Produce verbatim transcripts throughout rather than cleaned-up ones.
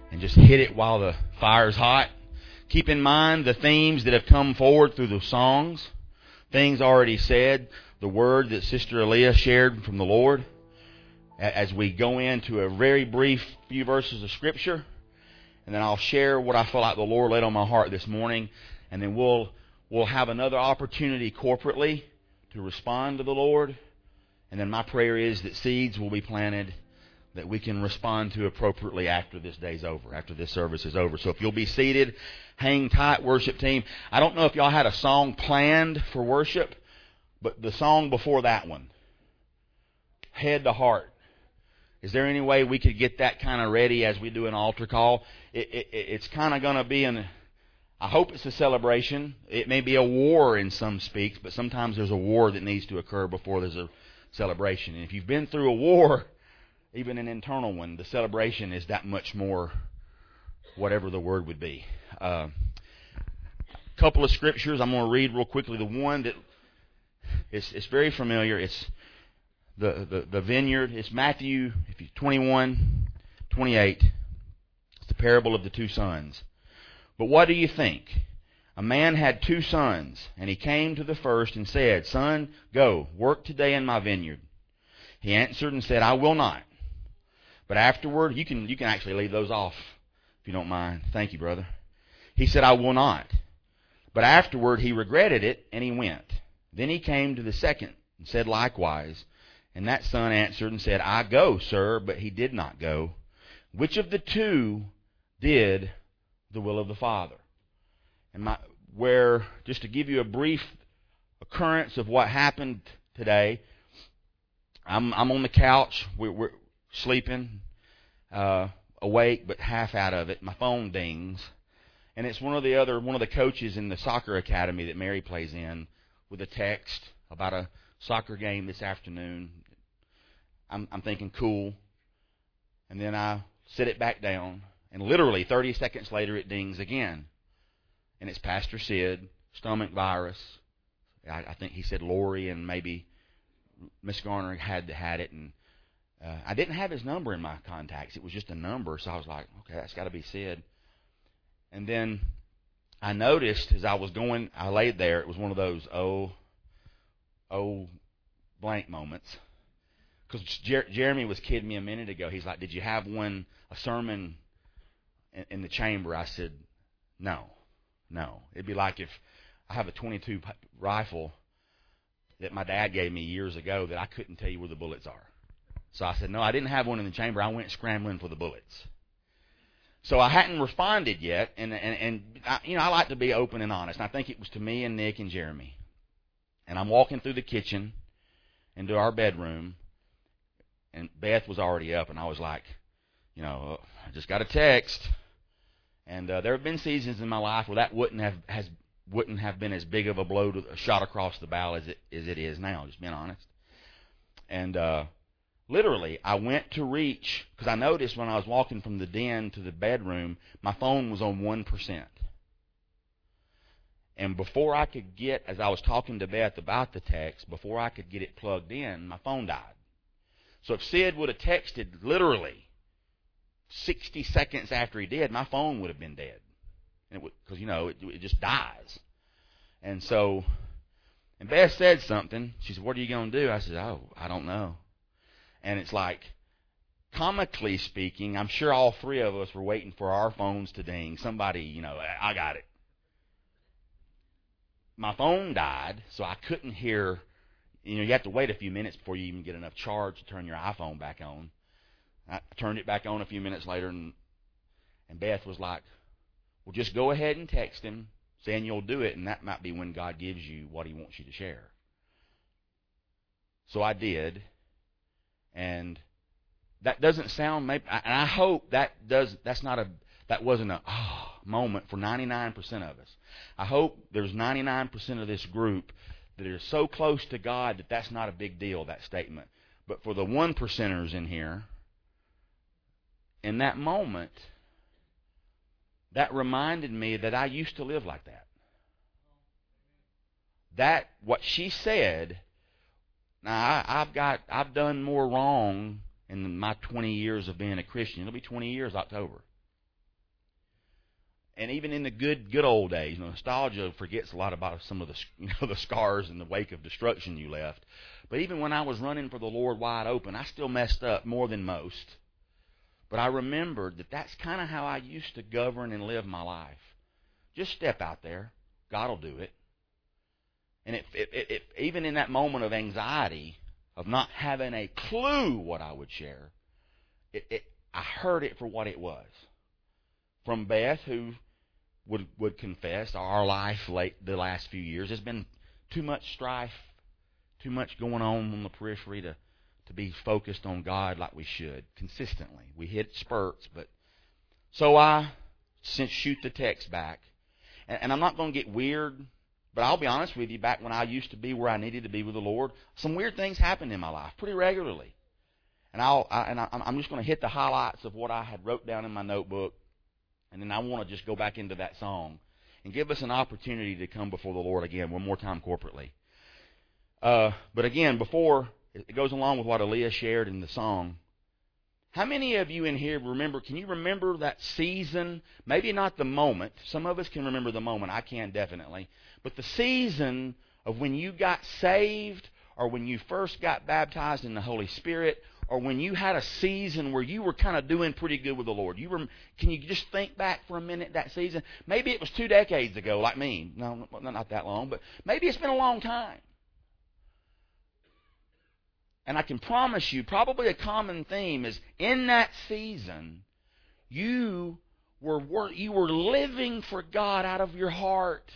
and just hit it while the fire's hot. Keep in mind the themes that have come forward through the songs, things already said, the word that Sister Aaliyah shared from the Lord, as we go into a very brief few verses of Scripture. And then I'll share what I feel like the Lord laid on my heart this morning. And then we'll we'll have another opportunity corporately to respond to the Lord. And then my prayer is that seeds will be planted that we can respond to appropriately after this day's over, after this service is over. So if you'll be seated, hang tight, worship team. I don't know if y'all had a song planned for worship, but the song before that one, Head to Heart. Is there any way we could get that kind of ready as we do an altar call? It, it, it's kind of going to be an, I hope it's a celebration. It may be a war in some speaks, but sometimes there's a war that needs to occur before there's a celebration. And if you've been through a war, even an internal one, the celebration is that much more, whatever the word would be. A uh, couple of scriptures I'm going to read real quickly. The one that is it's very familiar. It's the, the, the vineyard. It's Matthew twenty-one, twenty-eight. It's the parable of the two sons. But what do you think? A man had two sons, and he came to the first and said, Son, go, work today in my vineyard. He answered and said, I will not. But afterward, you can you can actually leave those off if you don't mind. Thank you, brother. He said, I will not. But afterward, he regretted it, and he went. Then he came to the second and said likewise. And that son answered and said, I go, sir, but he did not go. Which of the two did the will of the Father? And my, where, just to give you a brief occurrence of what happened today, I'm I'm on the couch, we're, we're sleeping, uh, awake, but half out of it. My phone dings, and it's one of the other one of the coaches in the soccer academy that Mary plays in with a text about a soccer game this afternoon. I'm, I'm thinking, cool, and then I set it back down, and literally thirty seconds later it dings again, and it's Pastor Sid, stomach virus. I, I think he said Lori and maybe Miss Garner had had it, and uh, I didn't have his number in my contacts. It was just a number, so I was like, okay, that's got to be Sid. And then I noticed as I was going, I laid there. It was one of those oh, oh, blank moments. Because Jer- Jeremy was kidding me a minute ago. He's like, did you have one, a sermon in, in the chamber? I said, no, no. It'd be like if I have a twenty-two rifle that my dad gave me years ago that I couldn't tell you where the bullets are. So I said, no, I didn't have one in the chamber. I went scrambling for the bullets. So I hadn't responded yet, and and, and I, you know, I like to be open and honest. And I think it was to me and Nick and Jeremy. And I'm walking through the kitchen into our bedroom, and Beth was already up, and I was like, you know, I just got a text. And uh, there have been seasons in my life where that wouldn't have has wouldn't have been as big of a blow to a shot across the bow as it as it is now, just being honest. And uh, literally, I went to reach, because I noticed when I was walking from the den to the bedroom, my phone was on one percent. And before I could get, as I was talking to Beth about the text, before I could get it plugged in, my phone died. So if Sid would have texted literally sixty seconds after he did, my phone would have been dead. Because, you know, it, it just dies. And so, and Beth said something. She said, what are you going to do? I said, oh, I don't know. And it's like, comically speaking, I'm sure all three of us were waiting for our phones to ding. Somebody, you know, I got it. My phone died, so I couldn't hear. You know, you have to wait a few minutes before you even get enough charge to turn your iPhone back on. I turned it back on a few minutes later, and and Beth was like, well, just go ahead and text him saying you'll do it, and that might be when God gives you what he wants you to share. So I did, and that doesn't sound, maybe, and I hope that does. That's not a, that wasn't a oh, moment for ninety-nine percent of us. I hope there's ninety-nine percent of this group that are so close to God that that's not a big deal, that statement. But for the one percenters in here, in that moment, that reminded me that I used to live like that. That, what she said, now I, I've got, I've done more wrong in my twenty years of being a Christian. It'll be twenty years October. And even in the good good old days, nostalgia forgets a lot about some of the you know the scars in the wake of destruction you left. But even when I was running for the Lord wide open, I still messed up more than most. But I remembered that that's kind of how I used to govern and live my life. Just step out there. God will do it. And it, it, it, it, even in that moment of anxiety, of not having a clue what I would share, it, it, I heard it for what it was. From Beth, who would would confess our life late the last few years has been too much strife, too much going on on the periphery to, to be focused on God like we should consistently. We hit spurts, but so I since shoot the text back, and, and I'm not going to get weird, but I'll be honest with you. Back when I used to be where I needed to be with the Lord, some weird things happened in my life pretty regularly, and I'll I, and I, I'm just going to hit the highlights of what I had wrote down in my notebook. And then I want to just go back into that song and give us an opportunity to come before the Lord again one more time corporately. Uh, but again, before it goes along with what Aaliyah shared in the song, how many of you in here remember, can you remember that season? Maybe not the moment. Some of us can remember the moment. I can definitely. But the season of when you got saved or when you first got baptized in the Holy Spirit, or when you had a season where you were kind of doing pretty good with the Lord. You were, can you just think back for a minute that season? Maybe it was two decades ago, like me. No, not that long, but maybe it's been a long time. And I can promise you, probably a common theme is in that season, you were you were living for God out of your heart.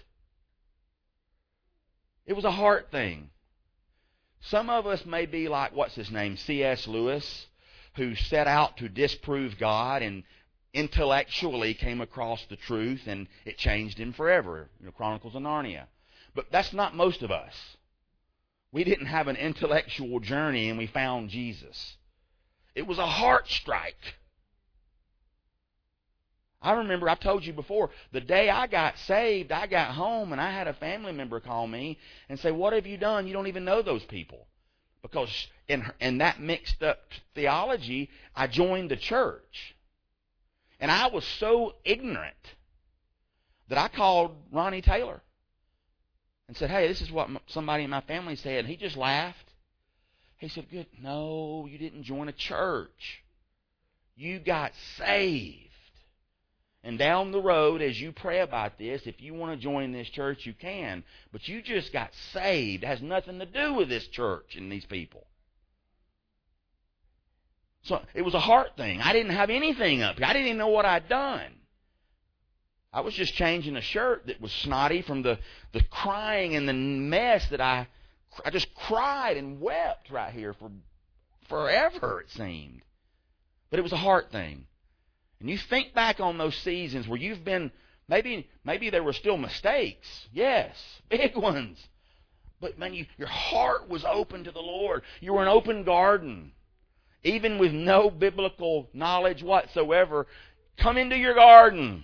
It was a heart thing. Some of us may be like, what's his name, C S Lewis, who set out to disprove God and intellectually came across the truth and it changed him forever. You know, Chronicles of Narnia. But that's not most of us. We didn't have an intellectual journey and we found Jesus. It was a heart strike. I remember, I've told you before, the day I got saved, I got home and I had a family member call me and say, what have you done? You don't even know those people. Because in, in that mixed up theology, I joined the church. And I was so ignorant that I called Ronnie Taylor and said, hey, this is what somebody in my family said. And he just laughed. He said, good, no, you didn't join a church. You got saved. And down the road, as you pray about this, if you want to join this church, you can. But you just got saved. It has nothing to do with this church and these people. So it was a heart thing. I didn't have anything up here. I didn't even know what I'd done. I was just changing a shirt that was snotty from the, the crying and the mess that I... I just cried and wept right here for forever, it seemed. But it was a heart thing. And you think back on those seasons where you've been, maybe maybe there were still mistakes. Yes, big ones. But man, you, your heart was open to the Lord. You were an open garden. Even with no biblical knowledge whatsoever, come into your garden.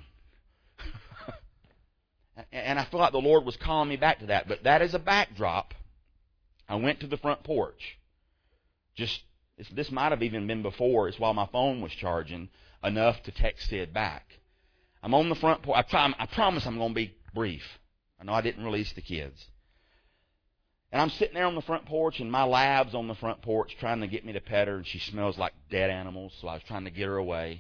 And I feel like the Lord was calling me back to that. But that is a backdrop. I went to the front porch. Just this might have even been before. It's while my phone was charging enough to text Sid back. I'm on the front porch. I, prom- I promise I'm going to be brief. I know I didn't release the kids. And I'm sitting there on the front porch, and my lab's on the front porch trying to get me to pet her, and she smells like dead animals, so I was trying to get her away.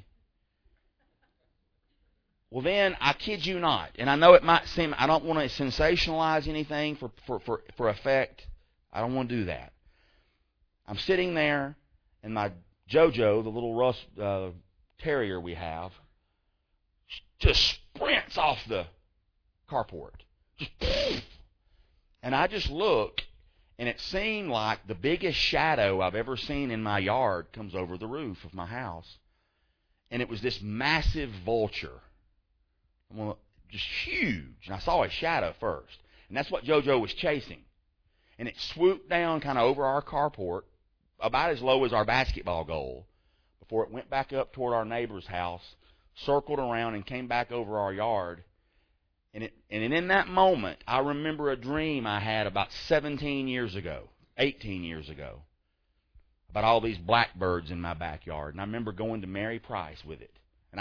Well, then, I kid you not, and I know it might seem, I don't want to sensationalize anything for, for, for, for effect. I don't want to do that. I'm sitting there, and my JoJo, the little Russ uh, terrier we have, just sprints off the carport. Just, and I just look, and it seemed like the biggest shadow I've ever seen in my yard comes over the roof of my house. And it was this massive vulture. Well, just huge. And I saw a shadow first. And that's what JoJo was chasing. And it swooped down kind of over our carport, about as low as our basketball goal, before it went back up toward our neighbor's house, circled around, and came back over our yard. And, it, and in that moment, I remember a dream I had about seventeen years ago, eighteen years ago, about all these blackbirds in my backyard. And I remember going to Mary Price with it. And I,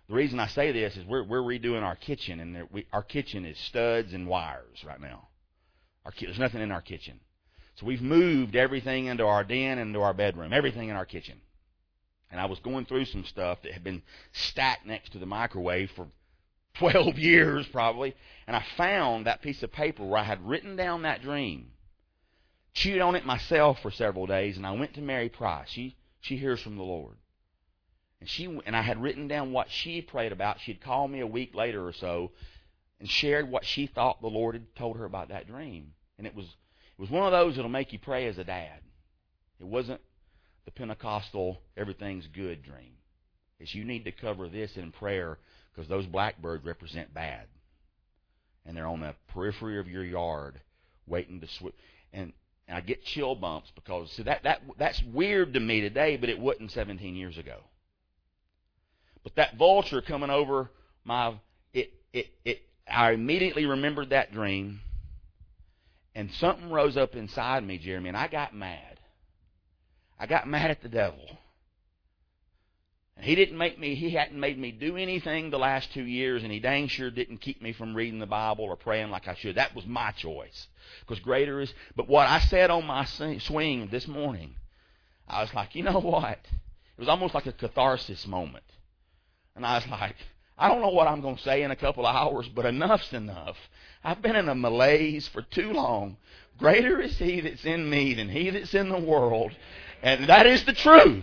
The reason I say this is we're we're redoing our kitchen, and there, we, our kitchen is studs and wires right now. Our there's nothing in our kitchen, so we've moved everything into our den and into our bedroom, everything in our kitchen. And I was going through some stuff that had been stacked next to the microwave for twelve years probably, and I found that piece of paper where I had written down that dream, chewed on it myself for several days, and I went to Mary Price. She she hears from the Lord. And she and I had written down what she prayed about. She'd called me a week later or so and shared what she thought the Lord had told her about that dream. And it was it was one of those that'll make you pray as a dad. It wasn't the Pentecostal everything's good dream. It's you need to cover this in prayer because those blackbirds represent bad. And they're on the periphery of your yard waiting to swim. And, and I get chill bumps because see that, that that's weird to me today, but it wasn't seventeen years ago. But that vulture coming over my, it, it, it, I immediately remembered that dream, and something rose up inside me, Jeremy, and I got mad. I got mad at the devil. And he didn't make me, he hadn't made me do anything the last two years, and he dang sure didn't keep me from reading the Bible or praying like I should. That was my choice. Because greater is, but what I said on my swing this morning, I was like, you know what? It was almost like a catharsis moment. And I was like, I don't know what I'm going to say in a couple of hours, but enough's enough. I've been in a malaise for too long. Greater is he that's in me than he that's in the world. And that is the truth.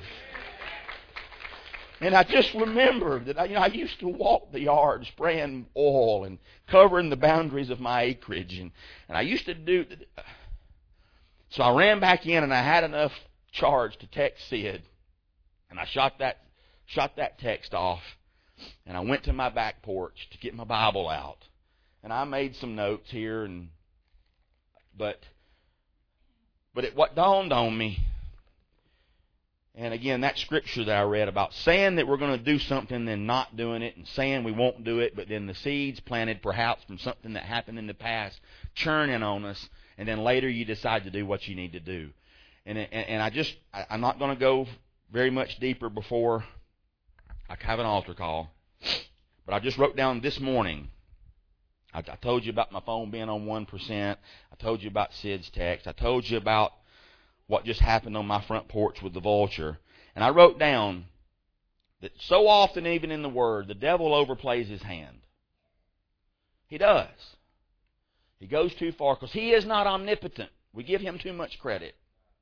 And I just remembered that I, you know, I used to walk the yard spraying oil and covering the boundaries of my acreage. And, and I used to do... So I ran back in and I had enough charge to text Sid. And I shot that, shot that text off. And I went to my back porch to get my Bible out. And I made some notes here. and But, but it, what dawned on me... And again, that scripture that I read about saying that we're going to do something and then not doing it, and saying we won't do it, but then the seeds planted perhaps from something that happened in the past churning on us, and then later you decide to do what you need to do. And and, and I just, I, I'm not going to go very much deeper before I have an altar call, but I just wrote down this morning. I, I told you about my phone being on one percent. I told you about Sid's text. I told you about what just happened on my front porch with the vulture. And I wrote down that so often, even in the Word, the devil overplays his hand. He does. He goes too far because he is not omnipotent. We give him too much credit.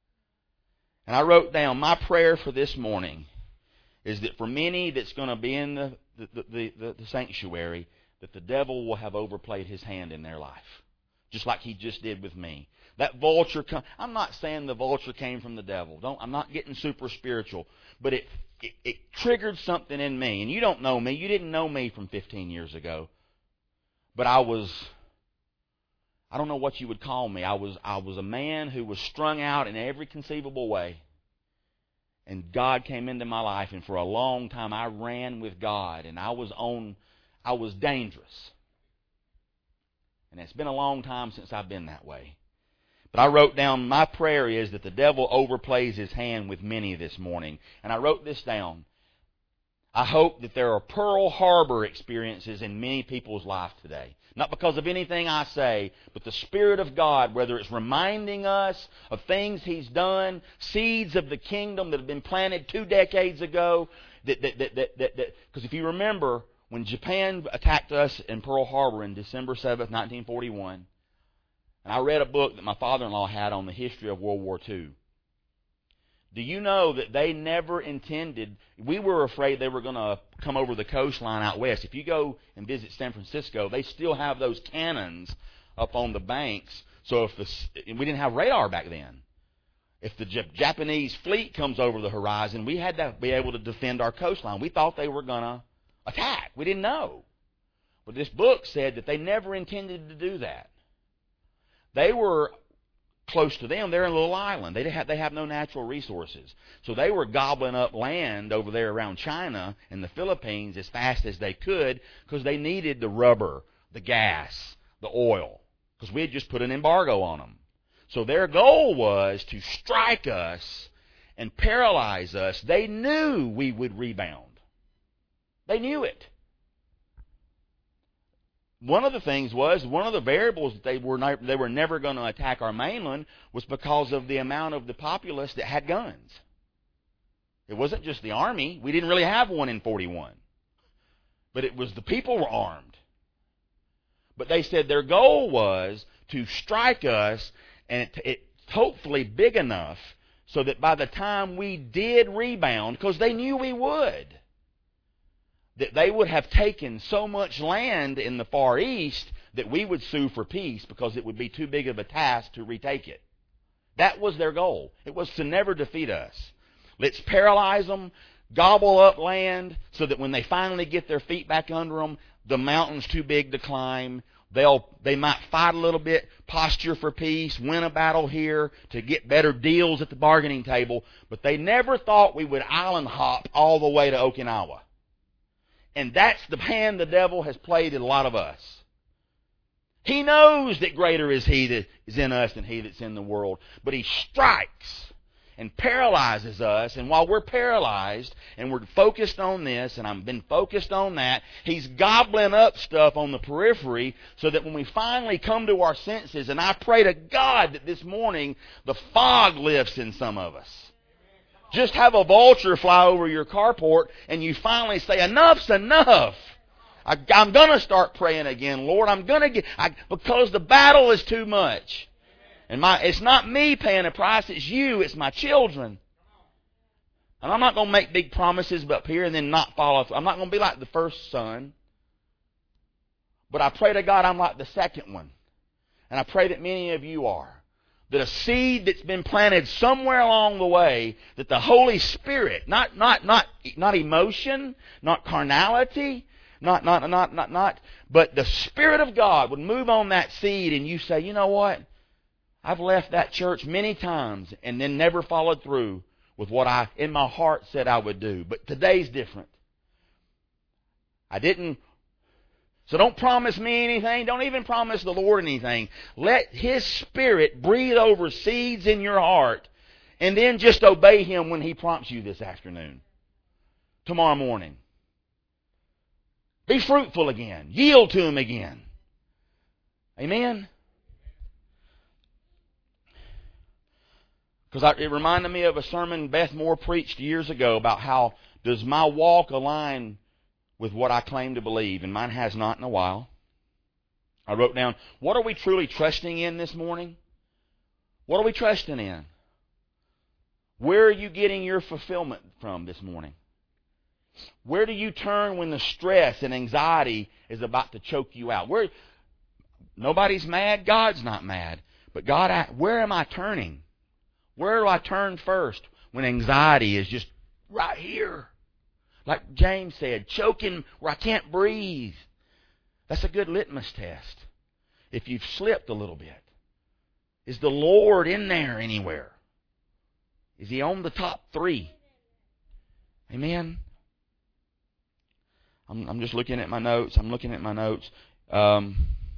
And I wrote down, my prayer for this morning is that for many that's going to be in the, the, the, the, the sanctuary, that the devil will have overplayed his hand in their life, just like he just did with me. That vulture, come, I'm not saying the vulture came from the devil. Don't, I'm not getting super spiritual. But it, it, it triggered something in me. And you don't know me. You didn't know me from fifteen years ago. But I was, I don't know what you would call me. I was, I was a man who was strung out in every conceivable way. And God came into my life. And for a long time I ran with God. And I was on, I was dangerous. And it's been a long time since I've been that way. But I wrote down, my prayer is that the devil overplays his hand with many this morning. And I wrote this down. I hope that there are Pearl Harbor experiences in many people's life today. Not because of anything I say, but the Spirit of God, whether it's reminding us of things He's done, seeds of the kingdom that have been planted two decades ago. That, that, that, that, that, that, because if you remember, when Japan attacked us in Pearl Harbor in December seventh, nineteen forty-one, and I read a book that my father-in-law had on the history of World War Two. Do you know that they never intended, we were afraid they were going to come over the coastline out west. If you go and visit San Francisco, they still have those cannons up on the banks. So if the, we didn't have radar back then. If the Japanese fleet comes over the horizon, we had to be able to defend our coastline. We thought they were going to attack. We didn't know. But this book said that they never intended to do that. They were close to them. They're in a little island. They have, they have no natural resources. So they were gobbling up land over there around China and the Philippines as fast as they could because they needed the rubber, the gas, the oil, because we had just put an embargo on them. So their goal was to strike us and paralyze us. They knew we would rebound. They knew it. one of the things was, one of the variables that they were not, they were never going to attack our mainland was because of the amount of the populace that had guns. It wasn't just the army. We didn't really have one in forty-one. But it was the people were armed. But they said their goal was to strike us, and it, it hopefully big enough so that by the time we did rebound, because they knew we would, that they would have taken so much land in the Far East that we would sue for peace because it would be too big of a task to retake it. That was their goal. It was to never defeat us. Let's paralyze them, gobble up land, so that when they finally get their feet back under them, the mountain's too big to climb. They'll, they might fight a little bit, posture for peace, win a battle here to get better deals at the bargaining table, but they never thought we would island hop all the way to Okinawa. And that's the hand the devil has played in a lot of us. He knows that greater is He that is in us than he that's in the world, but he strikes and paralyzes us, and while we're paralyzed and we're focused on this, and I've been focused on that, he's gobbling up stuff on the periphery so that when we finally come to our senses, and I pray to God that this morning the fog lifts in some of us. Just have a vulture fly over your carport and you finally say, enough's enough. I, I'm going to start praying again, Lord. I'm going to get, I, because the battle is too much. And my, it's not me paying a price, it's you, it's my children. And I'm not going to make big promises up here and then not follow through. I'm not going to be like the first son. But I pray to God I'm like the second one. And I pray that many of you are. That a seed that's been planted somewhere along the way, that the Holy Spirit, not not not not emotion, not carnality, not not not not not, but the Spirit of God would move on that seed, and you say, you know what? I've left that church many times and then never followed through with what I, in my heart, said I would do. But today's different. I didn't. So don't promise me anything. Don't even promise the Lord anything. Let His Spirit breathe over seeds in your heart, and then just obey Him when He prompts you this afternoon, tomorrow morning. Be fruitful again. Yield to Him again. Amen? Because it reminded me of a sermon Beth Moore preached years ago about how does my walk align with what I claim to believe, and mine has not in a while. I wrote down, what are we truly trusting in this morning? What are we trusting in? Where are you getting your fulfillment from this morning? Where do you turn when the stress and anxiety is about to choke you out? Where nobody's mad, God's not mad. But God, where am I turning? Where do I turn first when anxiety is just right here? Like James said, choking where I can't breathe. That's a good litmus test. If you've slipped a little bit. Is the Lord in there anywhere? Is He on the top three? Amen? I'm, I'm just looking at my notes. I'm looking at my notes. Um,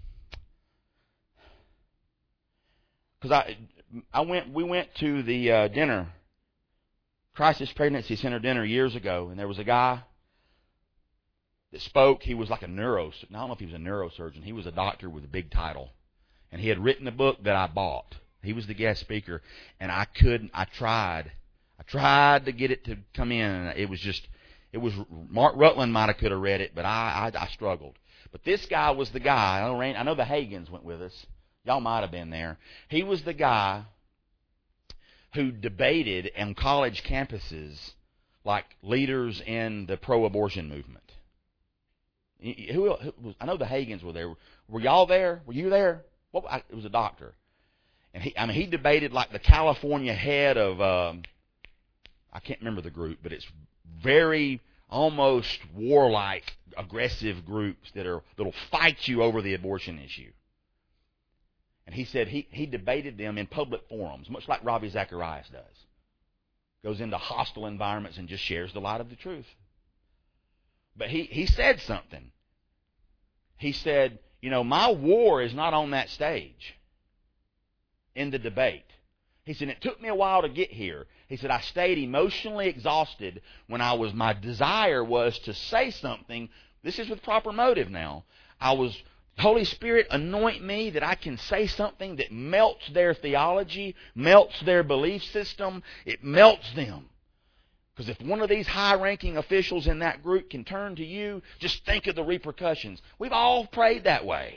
because I... I went. We went to the uh, dinner, Crisis Pregnancy Center dinner years ago, and there was a guy that spoke. He was like a neuro. I don't know if he was a neurosurgeon. He was a doctor with a big title, and he had written a book that I bought. He was the guest speaker, and I couldn't. I tried. I tried to get it to come in, and it was just. It was Mark Rutland might have could have read it, but I, I I struggled. But this guy was the guy. I know, I know the Hagins went with us. Y'all might have been there. He was the guy who debated on college campuses like leaders in the pro-abortion movement. Who, who was, I know the Hagins were there. Were y'all there? Were you there? Well, I, it was a doctor. And he, I mean, he debated like the California head of, um, I can't remember the group, but it's very almost warlike, aggressive groups that are that'll fight you over the abortion issue. And he said he, he debated them in public forums, much like Ravi Zacharias does. Goes into hostile environments and just shares the light of the truth. But he, he said something. He said, you know, my war is not on that stage in the debate. He said, it took me a while to get here. He said, I stayed emotionally exhausted when I was, my desire was to say something. This is with proper motive now. I was Holy Spirit, anoint me that I can say something that melts their theology, melts their belief system. It melts them. Because if one of these high-ranking officials in that group can turn to you, just think of the repercussions. We've all prayed that way.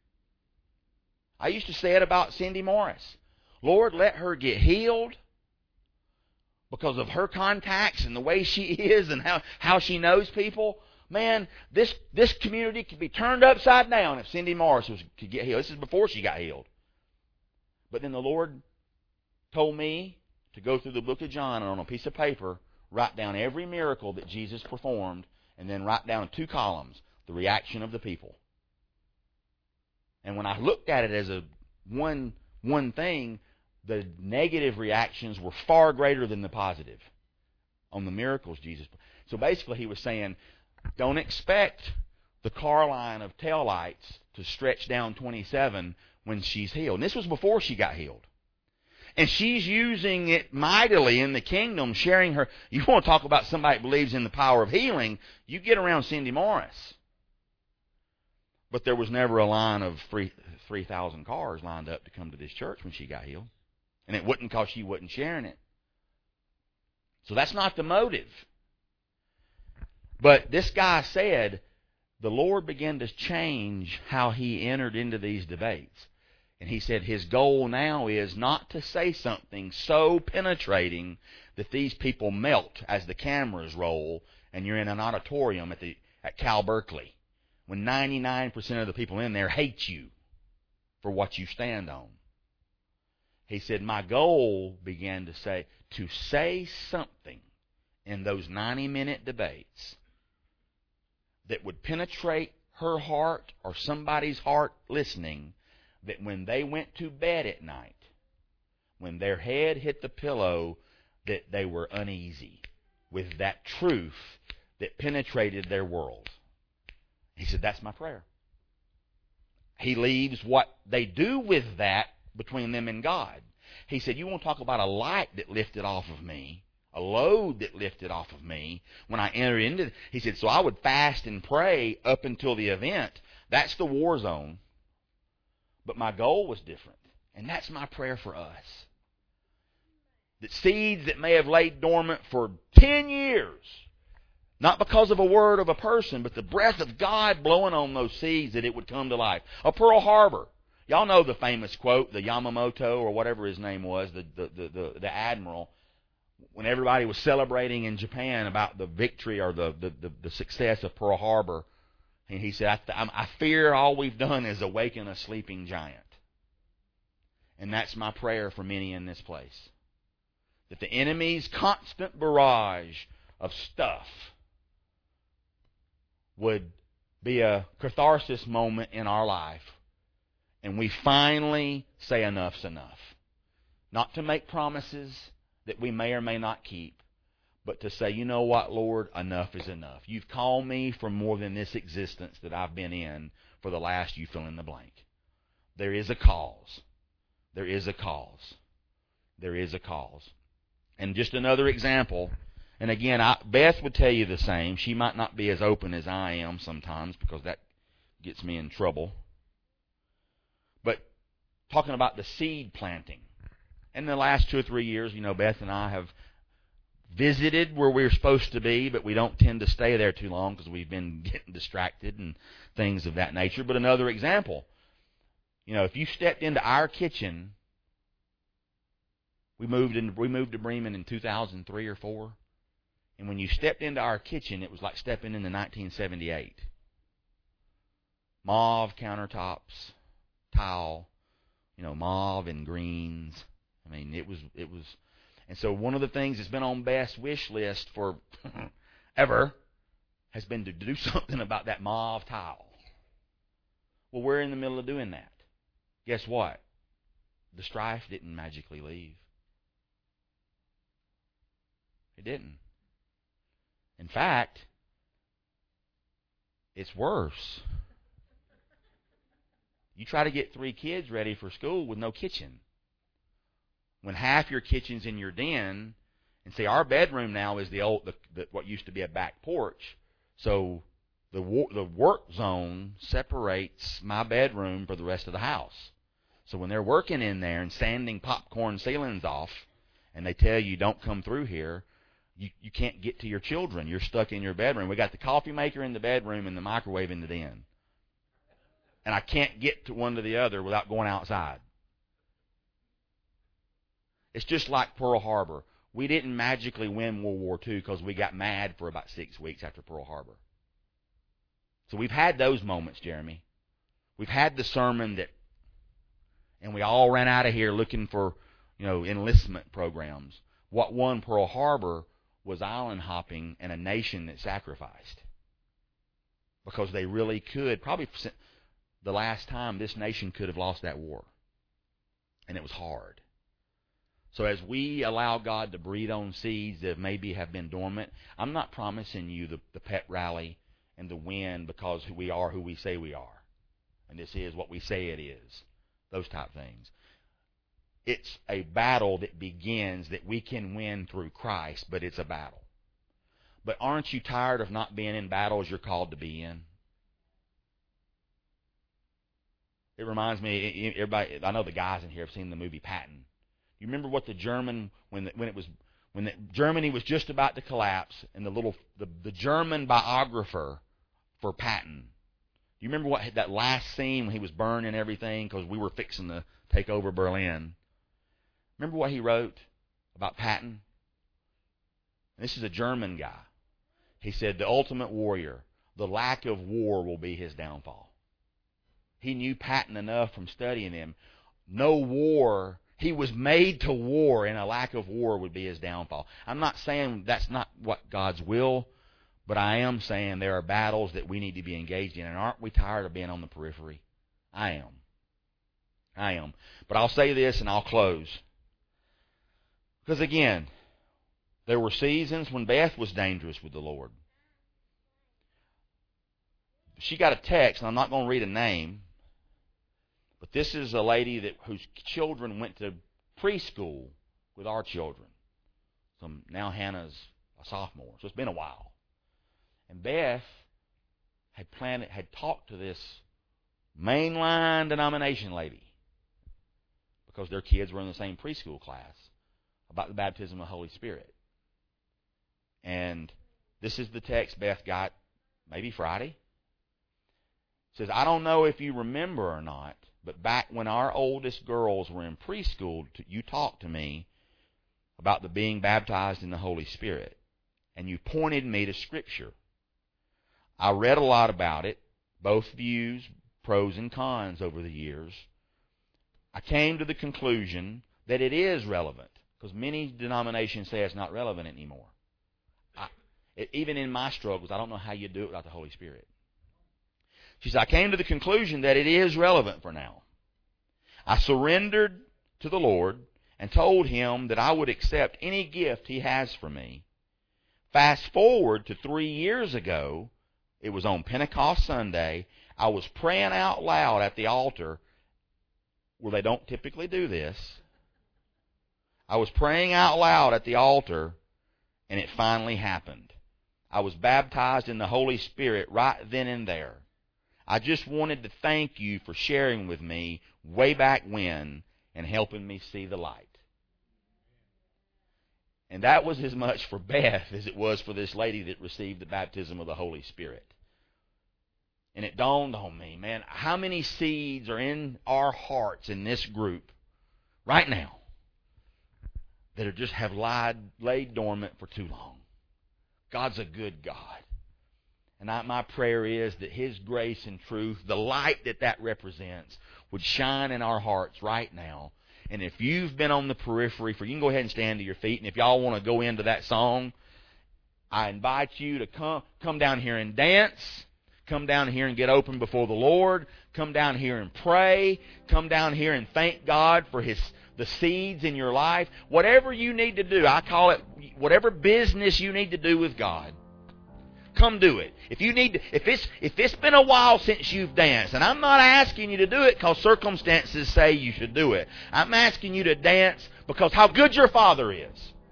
I used to say it about Cindy Morris. Lord, let her get healed because of her contacts and the way she is and how, how she knows people. Man, this this community could be turned upside down if Cindy Morris was, could get healed. This is before she got healed. But then the Lord told me to go through the book of John and on a piece of paper, write down every miracle that Jesus performed, and then write down in two columns the reaction of the people. And when I looked at it as a one one thing, the negative reactions were far greater than the positive on the miracles Jesus. So basically he was saying, don't expect the car line of taillights to stretch down twenty-seven when she's healed. And this was before she got healed. And she's using it mightily in the kingdom, sharing her. You want to talk about somebody that believes in the power of healing, you get around Cindy Morris. But there was never a line of three thousand cars lined up to come to this church when she got healed. And it wasn't because she wasn't sharing it. So that's not the motive. But this guy said the Lord began to change how he entered into these debates. And he said his goal now is not to say something so penetrating that these people melt as the cameras roll and you're in an auditorium at the at Cal Berkeley when ninety-nine percent of the people in there hate you for what you stand on. He said, my goal began to say, to say something in those ninety-minute debates that would penetrate her heart or somebody's heart listening, that when they went to bed at night, when their head hit the pillow, that they were uneasy with that truth that penetrated their world. He said, that's my prayer. He leaves what they do with that between them and God. He said, you want to talk about a light that lifted off of me, a load that lifted off of me when I entered into it. He said, so I would fast and pray up until the event. That's the war zone. But my goal was different. And that's my prayer for us. That seeds that may have laid dormant for ten years, not because of a word of a person, but the breath of God blowing on those seeds, that it would come to life. A Pearl Harbor. Y'all know the famous quote, the Yamamoto, or whatever his name was, the, the, the, the, the admiral, when everybody was celebrating in Japan about the victory or the, the, the, the success of Pearl Harbor. And he said, I, I fear all we've done is awaken a sleeping giant. And that's my prayer for many in this place. That the enemy's constant barrage of stuff would be a catharsis moment in our life. And we finally say enough's enough. Not to make promises that we may or may not keep, but to say, you know what, Lord, enough is enough. You've called me for more than this existence that I've been in for the last, you fill in the blank. There is a cause. There is a cause. There is a cause. And just another example, and again, I, Beth would tell you the same. She might not be as open as I am sometimes because that gets me in trouble. But talking about the seed planting. In the last two or three years, you know, Beth and I have visited where we're supposed to be, but we don't tend to stay there too long because we've been getting distracted and things of that nature. But another example, you know, if you stepped into our kitchen, we moved in, we moved to Bremen in two thousand three or four, and when you stepped into our kitchen, it was like stepping into nineteen seventy-eight. Mauve countertops, tile, you know, mauve and greens. I mean, it was it was. And so one of the things that's been on Beth's wish list for ever has been to do something about that mauve tile. Well, we're in the middle of doing that. Guess what? The strife didn't magically leave. It didn't. In fact, it's worse. You try to get three kids ready for school with no kitchen. When half your kitchen's in your den, and see, our bedroom now is the old, the, the, what used to be a back porch. So The wo- the work zone separates my bedroom from the rest of the house. So when they're working in there and sanding popcorn ceilings off, and they tell you don't come through here, you, you can't get to your children. You're stuck in your bedroom. We got the coffee maker in the bedroom and the microwave in the den. And I can't get to one to the other without going outside. It's just like Pearl Harbor. We didn't magically win World War Two because we got mad for about six weeks after Pearl Harbor. So we've had those moments, Jeremy. We've had the sermon that, and we all ran out of here looking for, you know, enlistment programs. What won Pearl Harbor was island hopping and a nation that sacrificed. Because they really could, probably the last time this nation could have lost that war. And it was hard. So as we allow God to breathe on seeds that maybe have been dormant, I'm not promising you the, the pet rally and the win because we are who we say we are. And this is what we say it is. Those type things. It's a battle that begins that we can win through Christ, but it's a battle. But aren't you tired of not being in battles you're called to be in? It reminds me, everybody, I know the guys in here have seen the movie Patton. You remember what the German, when the, when it was, when the, Germany was just about to collapse, and the little, the, the German biographer for Patton, you remember what that last scene when he was burning everything because we were fixing to take over Berlin? Remember what he wrote about Patton? And this is a German guy. He said, the ultimate warrior, the lack of war will be his downfall. He knew Patton enough from studying him. No war, he was made to war, and a lack of war would be his downfall. I'm not saying that's not what God's will, but I am saying there are battles that we need to be engaged in. And aren't we tired of being on the periphery? I am. I am. But I'll say this and I'll close. Because again, there were seasons when Beth was dangerous with the Lord. She got a text, and I'm not going to read a name, but this is a lady that whose children went to preschool with our children. So now Hannah's a sophomore, so it's been a while. And Beth had planned, had talked to this mainline denomination lady because their kids were in the same preschool class about the baptism of the Holy Spirit. And this is the text Beth got maybe Friday. It says, I don't know if you remember or not, but back when our oldest girls were in preschool, you talked to me about the being baptized in the Holy Spirit. And you pointed me to Scripture. I read a lot about it, both views, pros and cons over the years. I came to the conclusion that it is relevant, because many denominations say it's not relevant anymore. I, it, even in my struggles, I don't know how you do it without the Holy Spirit. She said, I came to the conclusion that it is relevant for now. I surrendered to the Lord and told Him that I would accept any gift He has for me. Fast forward to three years ago, it was on Pentecost Sunday, I was praying out loud at the altar, where they don't typically do this. I was praying out loud at the altar, and it finally happened. I was baptized in the Holy Spirit right then and there. I just wanted to thank you for sharing with me way back when and helping me see the light. And that was as much for Beth as it was for this lady that received the baptism of the Holy Spirit. And it dawned on me, man, how many seeds are in our hearts in this group right now that are just have lied, laid dormant for too long. God's a good God. And I, my prayer is that His grace and truth, the light that that represents, would shine in our hearts right now. And if you've been on the periphery, for you can go ahead and stand to your feet. And if y'all want to go into that song, I invite you to come, come down here and dance. Come down here and get open before the Lord. Come down here and pray. Come down here and thank God for His the seeds in your life. Whatever you need to do, I call it whatever business you need to do with God. Come do it. If you need to, if it's if it's been a while since you've danced, and I'm not asking you to do it because circumstances say you should do it. I'm asking you to dance because how good your Father is.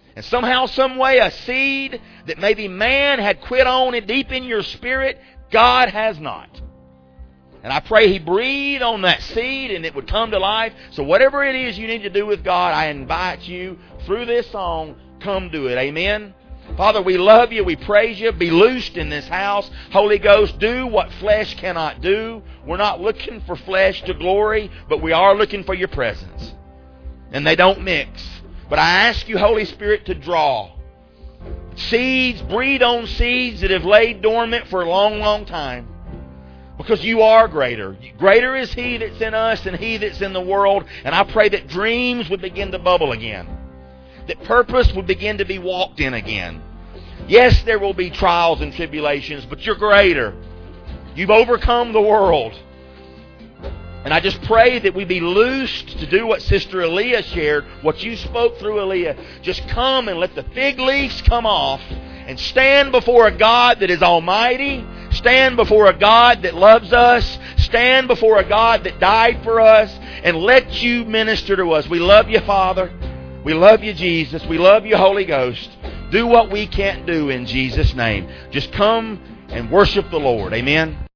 And somehow, some way, a seed that maybe man had quit on it deep in your spirit, God has not. And I pray He breathe on that seed and it would come to life. So whatever it is you need to do with God, I invite you through this song, come do it. Amen? Father, we love You. We praise You. Be loosed in this house. Holy Ghost, do what flesh cannot do. We're not looking for flesh to glory, but we are looking for Your presence. And they don't mix. But I ask You, Holy Spirit, to draw. Seeds, breathe on seeds that have laid dormant for a long, long time. Because You are greater. Greater is He that's in us than he that's in the world. And I pray that dreams would begin to bubble again. That purpose would begin to be walked in again. Yes, there will be trials and tribulations, but You're greater. You've overcome the world. And I just pray that we be loosed to do what Sister Aaliyah shared, what You spoke through Aaliyah. Just come and let the fig leaves come off and stand before a God that is almighty. Stand before a God that loves us. Stand before a God that died for us. And let You minister to us. We love You, Father. We love You, Jesus. We love You, Holy Ghost. Do what we can't do in Jesus' name. Just come and worship the Lord. Amen.